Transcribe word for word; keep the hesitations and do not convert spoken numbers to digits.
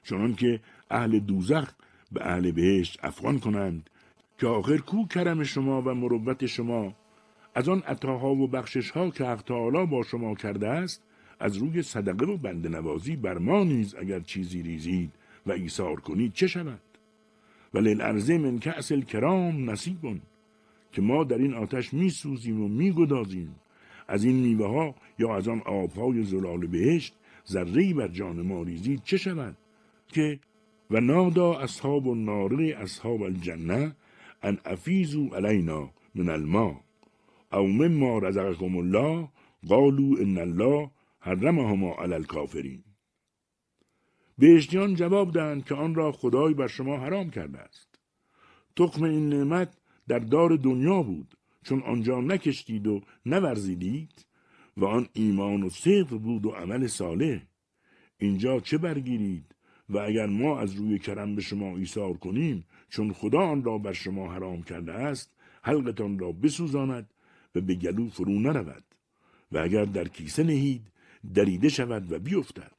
چنان که اهل دوزخ به اهل بهشت افغان کنند که آخر کو کرم شما و مروت شما از آن عطاها و بخششها که حق تعالی با شما کرده است، از روی صدقه و بنده نوازی بر ما نیز اگر چیزی ریزید و ایثار کنید چه شود؟ وللارض من کأس الکرام نصیبون، که ما در این آتش می سوزیم و می گدازیم. از این میوه ها یا از آن آبهای زلال بهشت ذره‌ای بر جان ما ریزید چه شود؟ که و نادا اصحاب النار اصحاب الجنه ان افیضوا علینا من الماء او مما رزقکم الله قالوا ان الله حرمهما علی الکافرین. بهشتیان جواب دهند که آن را خدای بر شما حرام کرده است. تخم این نعمت در دار دنیا بود، چون آنجا نکشتید و نورزیدید و آن ایمان و صدق بود و عمل صالح. اینجا چه برگیرید و اگر ما از روی کرم به شما ایثار کنیم، چون خدا آن را بر شما حرام کرده است، حلقتان را بسوزاند و به گلو فرو نرود و اگر در کیسه نهید دریده شود و بیفتد.